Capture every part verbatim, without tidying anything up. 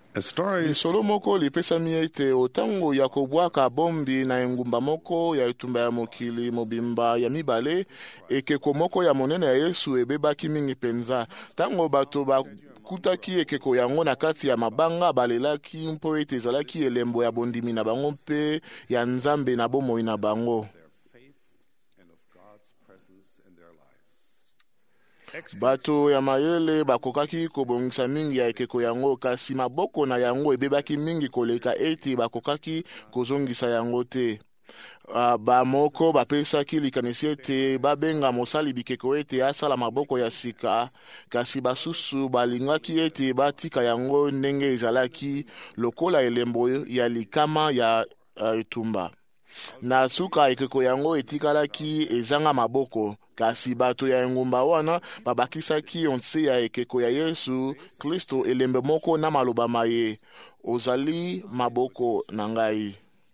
A story Lisolo moko lipesami ete otango ya kobwaka bombi na engumba moko ya etumba ya mokili mobimba ya mibale ekeko moko ya monene ya Yesu ebebaki mingi penza. Tango bato bakutaki ekeko yango na kati ya mabanga balelaki mpo ete ezalaki elembo ya bondimi na bango mpe ya Nzambe na bomoi na bango. Bato ya mayele bakokaki kobongisa mingi ya ekeko yango, kasi maboko na yango ebebaki mingi koleka ete bakokaki kozongisa yango te. Uh, ba moko bapesaki likanisi ete babenga mosali bikeko ete asala maboko ya sika, kasi basusu balingaki ete batika yango ndenge ezalaki lokola elembo ya likama ya uh, etumba. Na suka ekeko yango etikalaki ezanga maboko, kasi bato ya engumba wana babakisaki onse ya ekeko ya Yesu Kristo elembe moko na maloba maye, ozali maboko na ngai.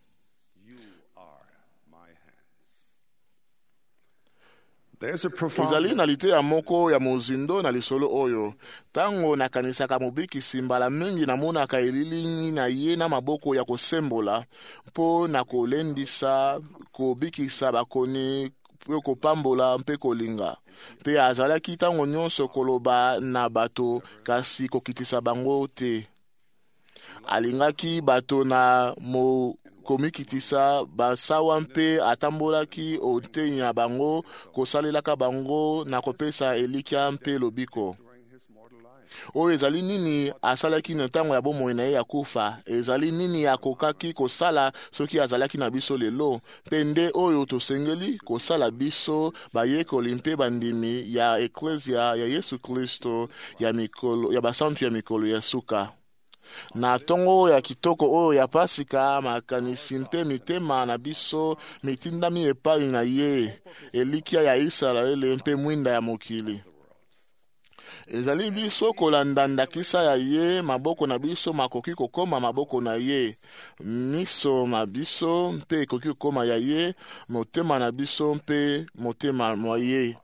Ezali na lite ya moko ya mozindo na lisolo oyo. Tango nakanisaka mobikisi mbala mingi namonaka elili na ye na maboko ya kosembola mpo na kolendisa kobikisa bakoni mpe kopambola mpe kolinga. Mpe azalaki tango nyonso koloba na bato kasi kokitisa bango te. Alingaki bato na mo komikitisa basawa mpe atambolaki otei na bango kosalelaka bango na kopesa elikia mpe lobiko. Oyo ezali nini asalaki na ntango ya bomoi na ye ya kufa, ezali nini akokaki kosala soki azalaki na biso lelo, mpe nde oyo tosengeli kosala biso bayekoli mpe bandimi ya eklesia ya Yesu Kristo ya mikolo ya basantu ya mikolo ya suka. Na tongo ya kitoko oyo ya Pasika makanisi mpe mitema na biso mitindami epai na ye elikia ya Israele mpe mwinda ya mokili. Ezali biso kolanda ndakisa ya ye, maboko na biso makoki kokoma maboko na ye, miso na biso mpe ekoki kokoma ya ye, motema na biso mpe motema mwa ye.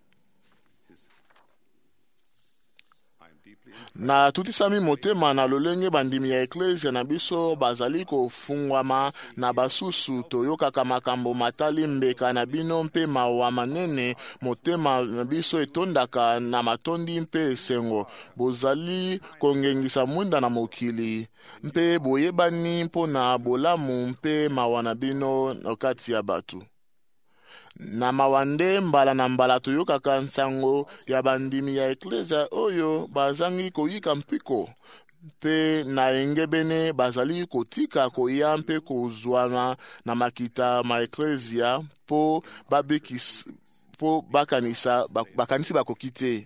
Na tutisami motema na lolenge bandimi ya eklesia na biso bazali kofungwama na basusu toyokaka makambo matali mbeka na bino mpe mawa manene, motema na biso etondaka na matondi mpe esengo. Bozali kongengisa mwinda na mokili mpe boyebani mpo na bolamu mpe mawa na bino okati ya batu. Na mawande mbala na mbala toyokaka nsango ya bandimi ya eklesia oyo bazangi koyika mpiko, mpe na engebene bazali kotika koya mpe kozwana na makita ma eklesia po babikis po bakanisa bakanisi bakoki te.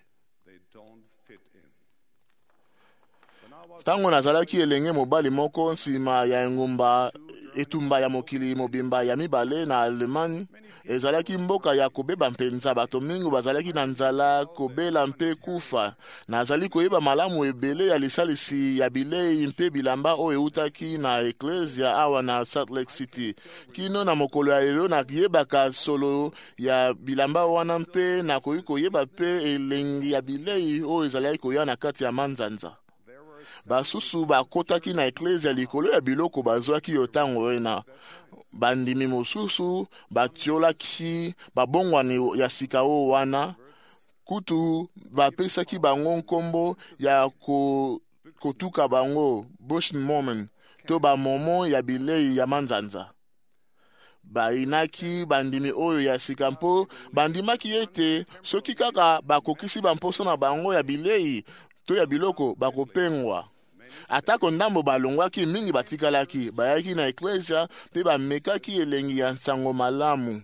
Tango nazalaki elenge mobali moko nsima ya engumba etumba ya mokili mobimba ya mibale na Allemagne, ezalaki mboka ya kobeba mpenza. Bato mingi bazalaki na nzala, kobela mpe kufa. Nazali koyeba malamu ebele ya lisalisi ya bilei mpe bilamba oyo eutaki na eklesia awa na Salt Lake City. Kino na mokolo ya lelo nakiyebaka solo ya bilamba wana mpe na koyeba pe elengi ya bilei oyo ezalaki koya na kati ya manzanza. Basusu bakotaki na eklesia likolo ya biloko bazwaki yo tango wena. Bandimi mosusu batiolaki babongwani ya sika o wana, kutu bapesaki bango nkombo ya ko, kotuka bango Bush Mormon to ba momo ya bilei ya manzanza. Bainaki bandimi oyo ya sika mpo bandimaki ete soki kaka bakokisi bamposo na bango ya bilei to ya biloko bakopengwa. Atako ndambo balongwaki mingi batikalaki, bayaki na eklesia mpe bamekaki elengi ya nsango malamu.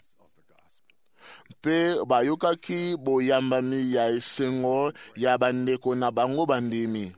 Mpe bayokaki boyambami ya esengo ya bandeko na bango bandimi.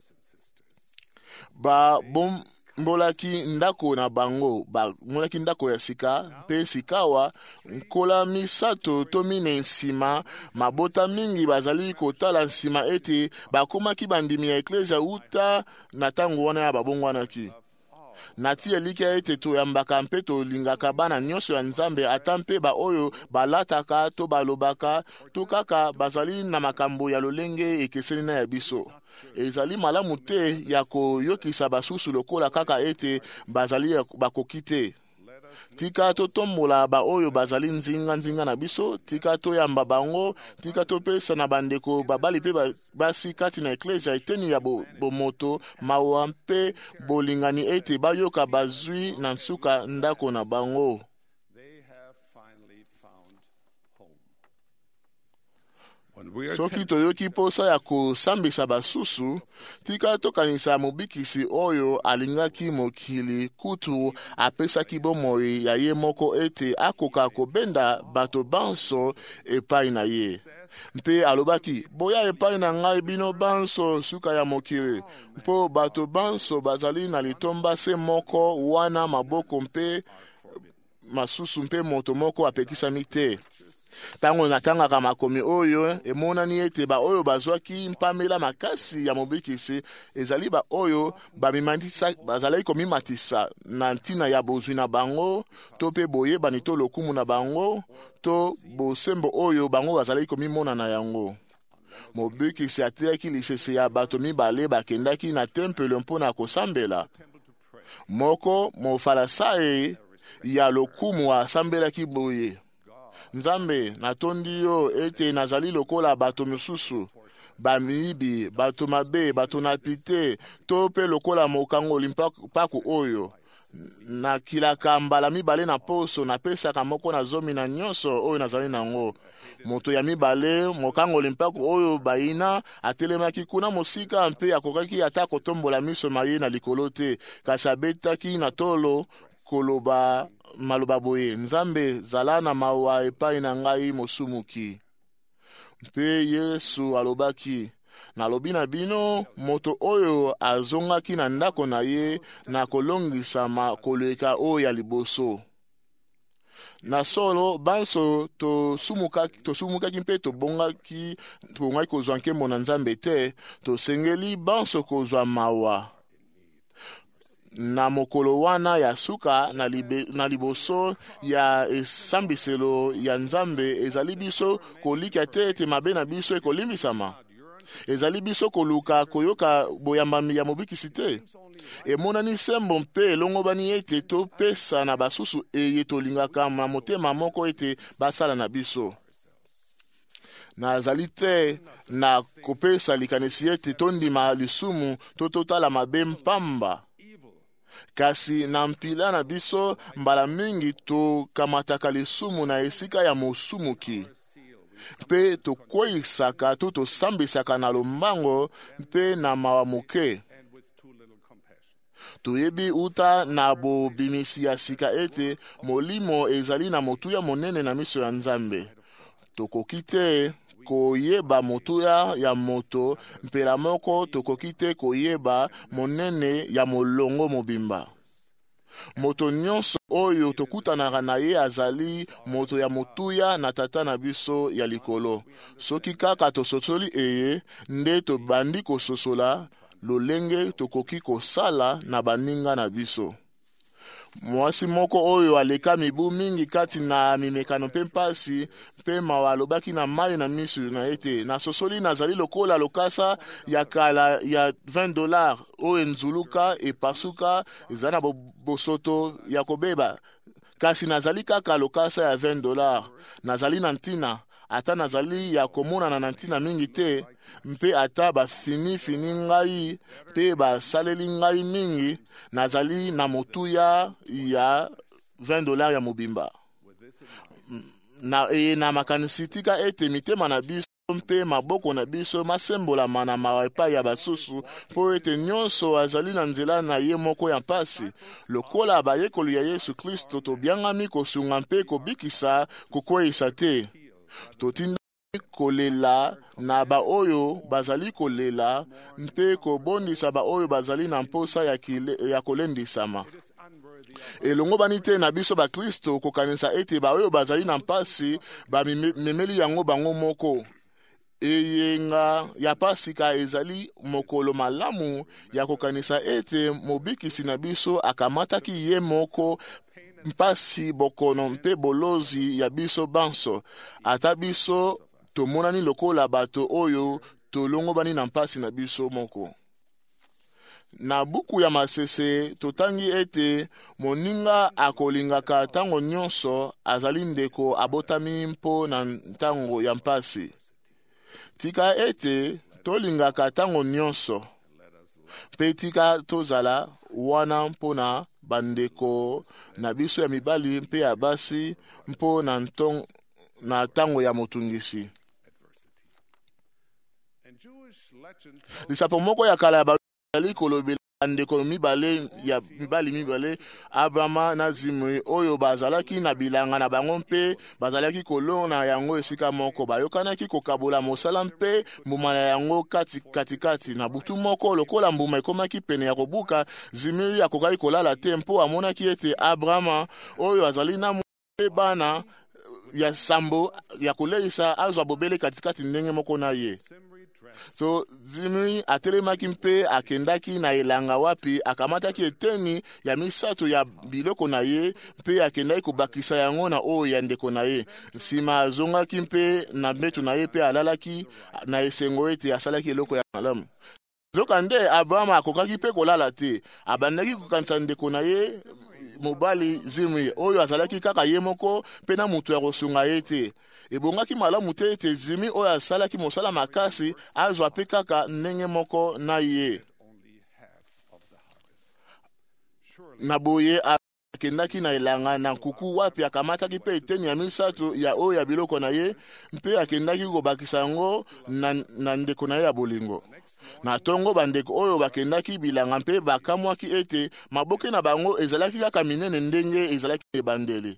Ba bom mbolaki ndako na bango, ba molaki ndako ya sika, mpe sikawa nkola misato to mine nsima, mabota mingi bazali kotala nsima ete bakomaki bandimi ya eklesia uta na tango wana ya babongwanaki. Nati elikia ete toyambaka mpe tolingaka bana nyonso ya Nzambe ata mpe ba oyo balataka to balobaka to kaka bazali na makambo ya lolenge ekeseni na ya biso. ezali malamu te ya koyokisa basusu lokola kaka ete bazali bakoki te. Tika totombola ba oyo bazali nzinga nzinga na biso, tika toyamba bango, tika topesa na bandeko babali pe basi kati na eklesia eteni ya bomoto mawa mpe bolingani ete bayoka bazwi na nsuka ndako na bango. Soki toyoki posa ya kosambisa basusu, tika tokanisa mobikisi oyo alingaki mokili kutu apesaki bomoi ya ye moko ete akoka kobenda bato banso epai na ye. Mpe alobaki, boya epai na ngai bino banso suka ya mokili, mpo bato banso bazali na litomba se moko wana maboko mpe masusu mpe moto moko apekisami te. Tango natangaka makomi oyo, emonani ete ba oyo bazwaki mpamela makasi ya mobikisi, ezali ba oyo bazali komimatisa na ntina ya bozwi na bango, to pe boyebani to lokumu na bango, to bosembo oyo bango bazali komimona na yango. Mobikisi atiaki lisese ya bato mibale bakendaki na tempelo mpona kosambela. Moko mofalasae ya lokumu asambelaki boye: Nzambe, natondi yo ete nazali lokola bato misusu, bamibi, bato mabe, bato napite, to pe lokola mokango limpaku oyo. Nakilaka mbala mibale na poso, napesaka moko na zomi na nyonso oyo nazali nango. Moto ya mibale, mokango limpaku oyo baina, atelemaki kuna mosika mpe akokaki ata kotombola miso maye na likolo te, kasi abetaki na tolo koloba maloba boye: Nzambe, zala na mawa epai na ngai mosumuki. Mpe Yesu alobaki: nalobi na bino, moto oyo azongaki na ndako na ye na kolongisama koleka oyo ya liboso. Na solo banso tosumukaki tosumukaki mpe tobongaki tobongaki kozwa nkembo na Nzambe te, tosengeli banso kozwa mawa. Na mokolo wana ya suka na, libe, na liboso ya esambiselo ya Nzambe, ezali biso kolika te ete mabe na biso ekolimbisama. Ezali biso koluka koyoka boyambami ya mobikisi te. Emonani sembo mpe elongobani ete topesa na basusu eye tolingaka na motema moko ete basala na biso. Nazali te na kopesa likanisi ete tondima lisumu to totala mabe mpamba. Kasi na mpila na biso mbala mingi tokamataka lisumu na esika ya mosumuki, mpe tokweyisaka to tosambisaka na lombango mpe na mawa moke. Toyebi uta na bobimisi ya sika ete molimo ezali na motuya monene na miso ya Nzambe. Tokoki te koyeba motuya ya moto, mpela moko tokoki te koyeba monene ya molongo mobimba. Moto nyonso oyo tokutanaka na ye azali moto ya motuya na tata na biso ya likolo. Soki kaka tososoli eye, nde tobandi kososola lolenge tokoki kosala na baninga na biso. Mwasi moko oyo aleka mibu mingi kati na mimekano mpe mpasi mpe mawa alobaki na mai na misu na ete: nasosoli nazali lokola lokasa ya kala ya vingt dollars oyo nzuluka epasuka eza na bosoto ya kobeba, kasi nazali kaka lokasa ya vingt dollars. Nazali na ntina, ata nazali ya komonana na ntina mingi te, mpe ata bafini fini ngai mpe basaleli ngai mingi, nazali na motuya ya vingt dollars ya mobimba. Na, e, na makanisi tika ete mitema na biso mpe maboko na biso masembolama na mawa epai ya basusu, mpo ete nyonso azali na nzela na ye moko ya mpasi. Lokola bayekoli ya Yesu Kristo tobiangami kosunga mpe kobikisa kokweyisa te. Totinda kolela na ba oyo bazali kolela mpe kobondisa ba oyo bazali na mposa ya, kile, ya kolendisama. Elongo bani te na biso ba Kristo kokanisa ete ba oyo bazali na mpasi bamemeli yango bango moko. Eyenga ya Pasika ezali mokolo malamu ya kokanisa ete mobikisi na biso akamataki ye moko mpasi bokono mpe bolozi ya biso banso. Ata biso tomonani lokola bato oyo tolongo bani na mpasi na biso moko. Na buku ya Masese totangi ete moninga akolingaka tango nyonso azali ndeko abotami mpo na ntango ya mpasi. Tika ete tolingaka tango nyonso mpe tika tozala wana mpo na bandeko na biso ya mibali mpe ya basi mpo na ntong, na tango ya motungisi. Lisapo moko ya kala ya bazali kolobela ndeko mibale ya mibali mibale Abrama na Zimri oyo bazalaki na bilanga na bango mpe bazalaki kolona yango esika moko. Bayokanaki kokabola mosala mpe mbuma na yango kati kati kati na butu moko. Lokola mbuma ekomaki pene ya kobuka, Zimri akokaki kolala te mpo amonaki ete Abrama oyo azali na mpe bana ya sambo ya koleisa azwa bobele katikati ndenge moko na ye. So Zimri atelemaki mpe akendaki na elanga wapi akamataki eteni ya misato ya biloko na ye mpe akendaki kobakisa yango na oyo ya ndeko na ye. Nsima azongaki mpe na mbeto na ye mpe alalaki na esengo ete asalaki eloko ya malamu. Zokande Abraham akokaki mpe kolala te, abandaki kokanisa ndeko na ye mobali Zimri oyo azalaki kaka ye moko mpe na mutu ya kosunga ye te. Ebongaki malamu te ete Zimri oyo asalaki mosala makasi azwa mpe kaka ndenge moko na ye. Na boye akendaki na elanga na nkuku wapi akamataki mpe eteni ya misato ya oyo ya biloko na ye mpe akendaki kobakisa yango na, na ndeko na ye ya bolingo. Na tongo bandeko oyo bakendaki bilanga mpe bakamwaki ete maboke na bango ezalaki kaka minene ndenge ezalaki ebandeli.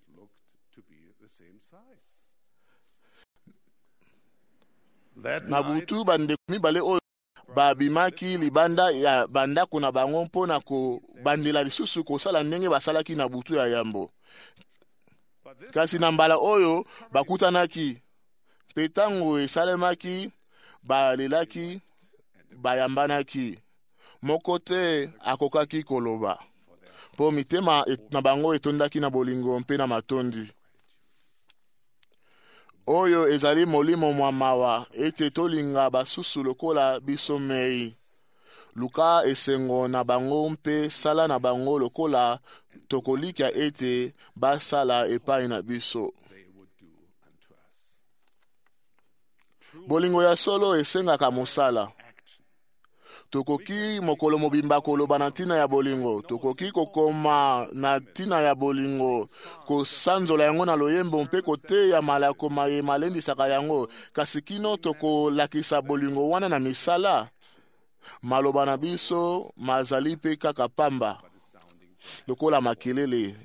Na butu bandeko mibale oyo babimaki libanda ya bandako na bango mpo na kobandela lisusu kosala ndenge basalaki na butu ya yambo. Kasi na mbala oyo bakutanaki mpe tango esalemaki balelaki bayambanaki. Moko te akokaki koloba mpo mitema na bango etondaki na bolingo mpe na matondi. Oyo ezali molimo mwa mawa ete tolinga basusu lokola biso mei. Luka esengo na bango mpe sala na bango lokola tokolikia ete basala epai na biso. Bolingo ya solo esengaka mosala. Tokoki mokolo mobimba koloba na ntina ya bolingo. Tokoki kokoma na ntina ya bolingo, kosanzola yango na loyembo mpe koteya malako maye malendisaka yango. Kasi kino tokolakisa bolingo wana na misala, maloba na biso mazali mpe kaka pamba lokola makelele.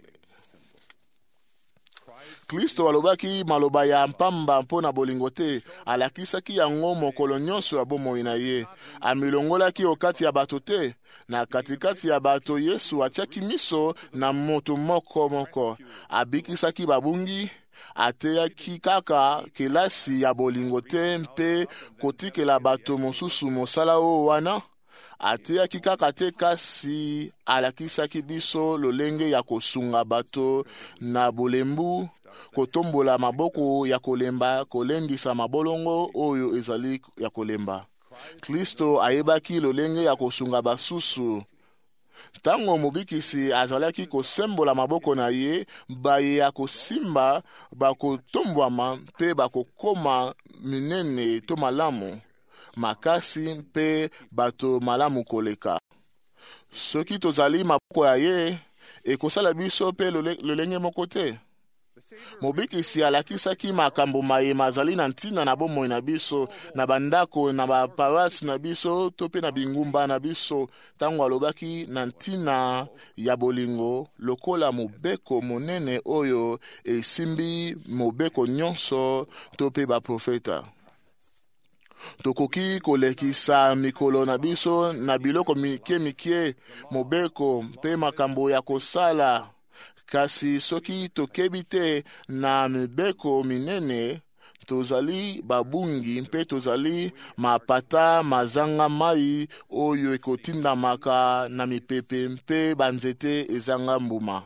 Kristo alobaki maloba ya mpamba mpo na bolingo te, alakisaki yango mokolo nyonso ya bomoi na ye. Amilongolaki okati ya bato te, na katikati ya bato Yesu atiaki miso na moto moko moko. Abikisaki babungi, ateyaki kaka kelasi ya bolingo te mpe kotikela bato mosusu mosala o wana. Ateyaki kaka te kasi alakisaki biso lolenge ya kosunga bato na bolembu, kotombola maboko ya kolemba, kolendisa mabolongo oyo ezali ya kolemba. Kristo ayebaki lolenge ya kosunga basusu. Tango mobikisi azalaki kosembola maboko na ye, baye ya kosimba bakotombwama mpe bakokoma minene to malamu makasi mpe bato malamu koleka. Soki tozali maboko ya ye, ekosala biso mpe lolenge moko te. Mobikisi alakisaki makambo maye mazali na ntina na bomoi na biso, na bandako, na baparasi na biso, to pe na bingumba na biso, tango alobaki na ntina ya bolingo lokola mobeko monene oyo esimbi mobeko nyonso to pe baprofeta. Tokoki kolekisa mikolo na biso na biloko mike mike, mobeko mpe makambo ya kosala. Kasi soki tokebi te na mibeko minene, tozali babungi mpe tozali mapata mazanga mai oyo ekotindamaka na mipepe mpe banzete ezanga mbuma.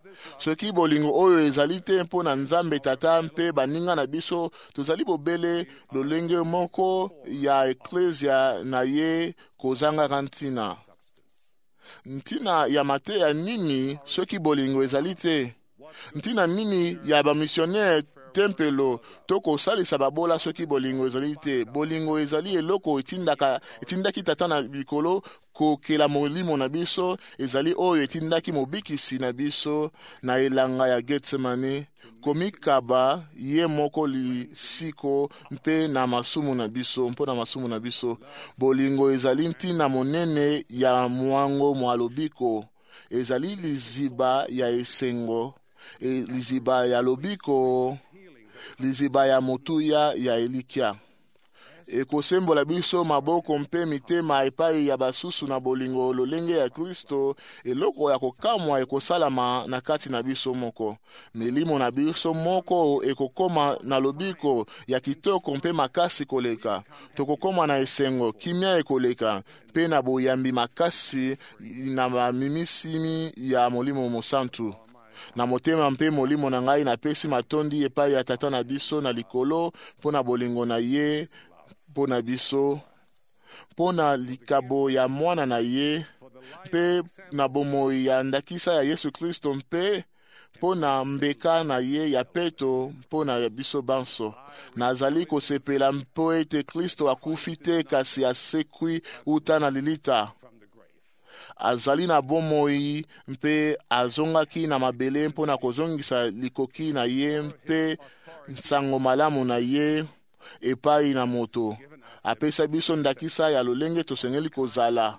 soki bolingo oyo ezali te mpo na Nzambe Tata mpe baninga na biso, tozali bobele lolenge moko ya eklesia na ye kozanga ntina. Ntina ya mateya nini soki bolingo ezali te? Ntina nini ya bamisionnaire tempelo toko salisa babola soki bolingo ezali te? Bolingo ezali eloko etindaka etindaki Tata na bikolo kokela molimo na biso, ezali oyo etindaki mobikisi na biso na elanga ya Getsemane komikaba ye moko lisiko mpe na masumu na biso mpo na masumu na biso. Bolingo ezali ntina monene ya mwango mwa lobiko, ezali liziba ya esengo, e, liziba ya lobiko, liziba ya motuya ya elikia. Ekosembola biso maboko mpe mitema epai ya basusu na bolingo lolenge ya Kristo, eloko ya kokamwa ekosalama na kati na biso moko. Milimo na biso moko ekokoma na lobiko ya kitoko mpe makasi koleka. Tokokoma na esengo, kimia ekoleka, mpe na boyambi makasi na mamimisimi ya Molimo Mosantu. Na motema mpe molimo na ngai napesi matondi epai ya Tata na biso na likolo mpo na bolingo na ye mpo na biso, mpo na likabo ya mwana na ye, mpe na bomoi ya ndakisa ya Yesu Kristo, mpe mpo na mbeka na ye ya peto mpo na biso banso. Nazali kosepela mpo ete Kristo akufi te kasi asekwi uta na lilita. Azali na bomoi mpe azongaki na mabele mpo na kozongisa likoki na ye mpe nsango malamu na ye epai na moto. Apesa biso ndakisa ya lolenge tosengeli kozala.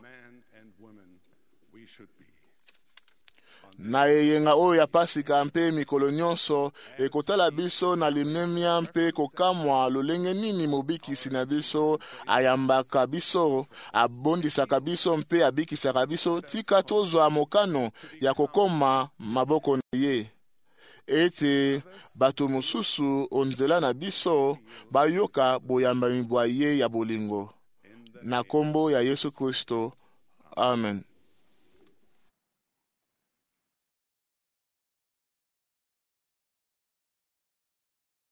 Na eyenga oyo ya Pasika mpe mikolo nyonso ekotala biso na limemia mpe kokamwa lolenge nini mobikisi na biso ayambaka biso, abondisaka biso mpe abikisaka biso. Tika tozwa mokano ya kokoma maboko na ye, ete bato mosusu onzela na biso bayoka boyamba mibwa ye ya bolingo. Na kombo ya Yesu Kristo, amen.